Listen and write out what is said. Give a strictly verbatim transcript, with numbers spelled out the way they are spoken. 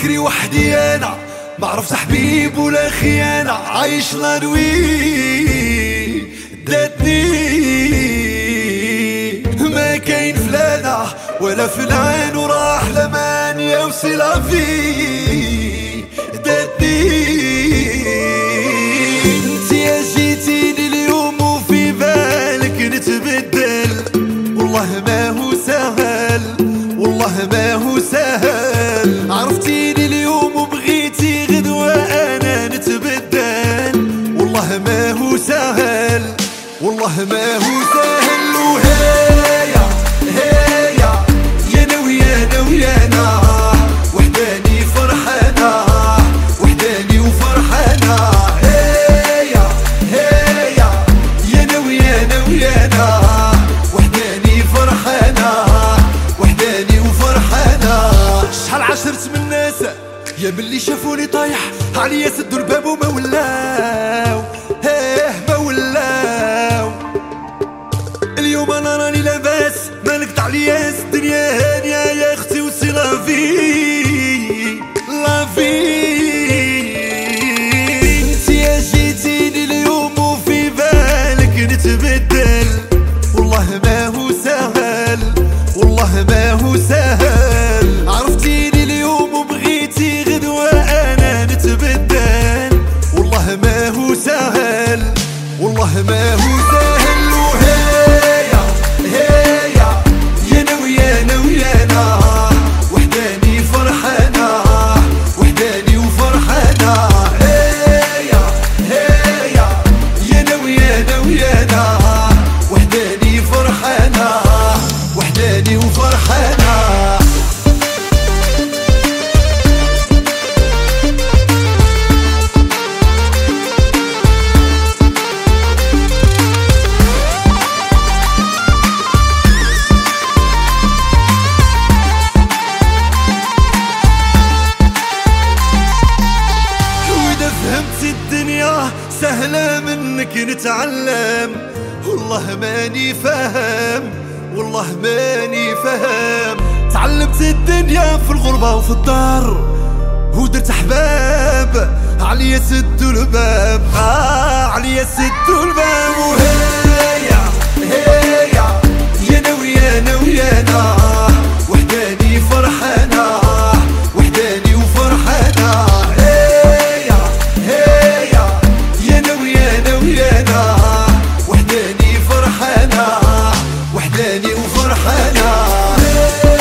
بكري وحدي انا ما عرفت حبيب ولا خيانة، عايش لا نوي داتني ما كاين فلانة ولا فلان وراح لمانيا وسلا في داتني. انت يا جيتيني اليوم وفي بالك نتبدل، والله ما هو سهل والله ما هو سهل. عرفتيني اليوم وبغيتي غدوة انا نتبدل، والله ما هو سهل والله ما هو سهل. وهيا هيا يا ناوي يا ناوي يا نا وحداني فرحانة وحداني وفرحانة. هيا هيا يا ناوي يا ناوي يا نا وحداني فرحانة وحداني وفرحانة. شحال عشرت من ناس يا باللي شافوني طايح عليا سدوا الباب وما ولاو هيه ما ولاو. اليوم انا راني لاباس ما نقطع علياس الدنيا هانية يا اختي وسي لافي لافي. انت يا جيتيني اليوم وفي بالك نتبدل، والله ما هو سهل والله ما هو سهل. عرفتيني اليوم وبغيتي غدوة انا نتبدل، والله ما هو سهل والله ما هو سهل. وهيا هيا يا ناوي يا ناوي يا نا وحداني فرحانة وحداني وفرحانة. هيا هيا يا ناوي يا ناوي يا نا وحداني فرحانة وحداني وفرحانة. الدنيا سهلة منك نتعلم، والله ماني فاهم والله ماني فاهم. تعلمت الدنيا في الغربة وفي الدار ودرت احباب عليا سدوا الباب آه عليا سدوا الباب. وهيا هيا يا ناوي يا ناوي يا نا وحداني فرحانة وحداني وفرحانة. وحداني وفرحانة وحداني وفرحانة.